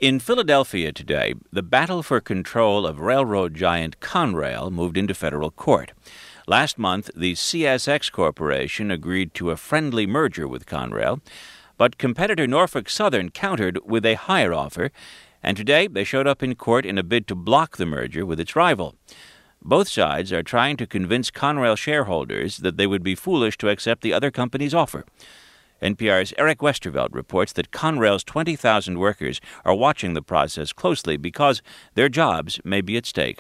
In Philadelphia today, the battle for control of railroad giant Conrail moved into federal court. Last month, the CSX Corporation agreed to a friendly merger with Conrail, but competitor Norfolk Southern countered with a higher offer, and today they showed up in court in a bid to block the merger with its rival. Both sides are trying to convince Conrail shareholders that they would be foolish to accept the other company's offer. NPR's Eric Westervelt reports that Conrail's 20,000 workers are watching the process closely because their jobs may be at stake.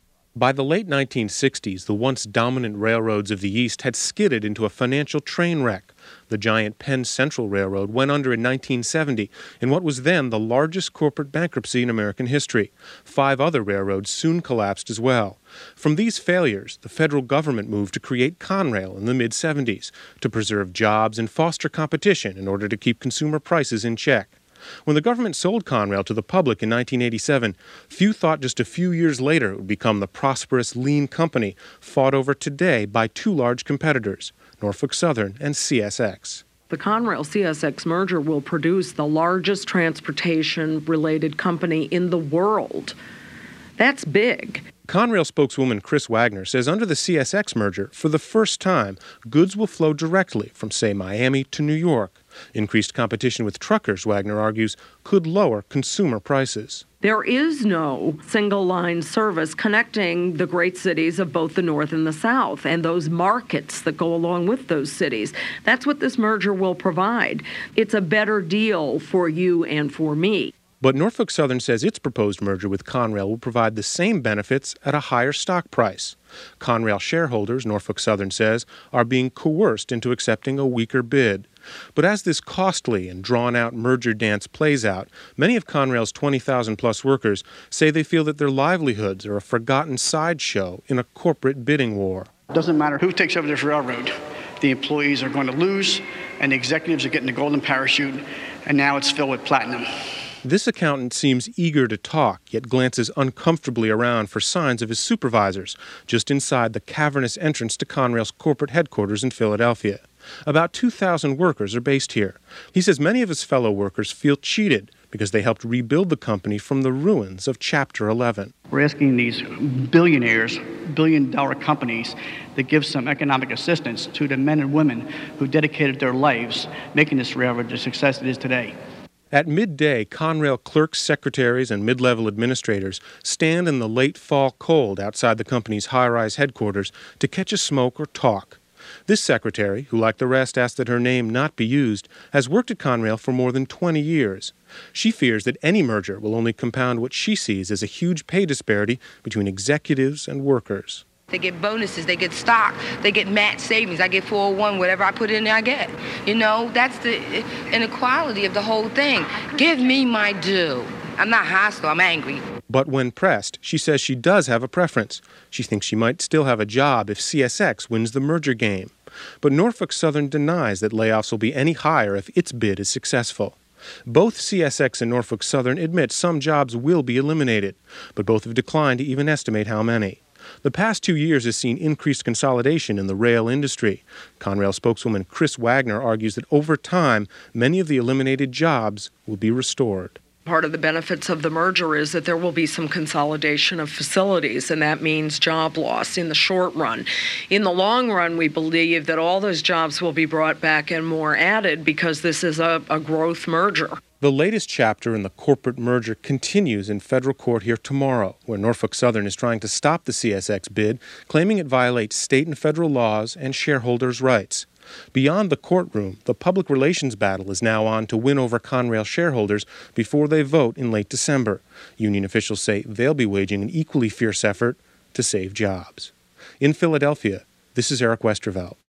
By the late 1960s, the once dominant railroads of the East had skidded into a financial train wreck. The giant Penn Central Railroad went under in 1970 in what was then the largest corporate bankruptcy in American history. 5 other railroads soon collapsed as well. From these failures, the federal government moved to create Conrail in the mid-70s to preserve jobs and foster competition in order to keep consumer prices in check. When the government sold Conrail to the public in 1987, few thought just a few years later it would become the prosperous, lean company fought over today by 2 large competitors, Norfolk Southern and CSX. The Conrail-CSX merger will produce the largest transportation-related company in the world. That's big. Conrail spokeswoman Chris Wagner says under the CSX merger, for the first time, goods will flow directly from, say, Miami to New York. Increased competition with truckers, Wagner argues, could lower consumer prices. There is no single-line service connecting the great cities of both the North and the South and those markets that go along with those cities. That's what this merger will provide. It's a better deal for you and for me. But Norfolk Southern says its proposed merger with Conrail will provide the same benefits at a higher stock price. Conrail shareholders, Norfolk Southern says, are being coerced into accepting a weaker bid. But as this costly and drawn-out merger dance plays out, many of Conrail's 20,000-plus workers say they feel that their livelihoods are a forgotten sideshow in a corporate bidding war. It doesn't matter who takes over this railroad. The employees are going to lose, and the executives are getting the golden parachute, and now it's filled with platinum. This accountant seems eager to talk, yet glances uncomfortably around for signs of his supervisors, just inside the cavernous entrance to Conrail's corporate headquarters in Philadelphia. About 2,000 workers are based here. He says many of his fellow workers feel cheated because they helped rebuild the company from the ruins of Chapter 11. We're asking these billionaires, billion-dollar companies, to give some economic assistance to the men and women who dedicated their lives making this railroad the success it is today. At midday, Conrail clerks, secretaries, and mid-level administrators stand in the late fall cold outside the company's high-rise headquarters to catch a smoke or talk. This secretary, who like the rest asked that her name not be used, has worked at Conrail for more than 20 years. She fears that any merger will only compound what she sees as a huge pay disparity between executives and workers. They get bonuses, they get stock, they get match savings. I get 401, whatever I put in there, I get. You know, that's the inequality of the whole thing. Give me my due. I'm not hostile, I'm angry. But when pressed, she says she does have a preference. She thinks she might still have a job if CSX wins the merger game. But Norfolk Southern denies that layoffs will be any higher if its bid is successful. Both CSX and Norfolk Southern admit some jobs will be eliminated, but both have declined to even estimate how many. The past 2 years has seen increased consolidation in the rail industry. Conrail spokeswoman Chris Wagner argues that over time, many of the eliminated jobs will be restored. Part of the benefits of the merger is that there will be some consolidation of facilities, and that means job loss in the short run. In the long run, we believe that all those jobs will be brought back and more added because this is a growth merger. The latest chapter in the corporate merger continues in federal court here tomorrow, where Norfolk Southern is trying to stop the CSX bid, claiming it violates state and federal laws and shareholders' rights. Beyond the courtroom, the public relations battle is now on to win over Conrail shareholders before they vote in late December. Union officials say they'll be waging an equally fierce effort to save jobs. In Philadelphia, this is Eric Westervelt.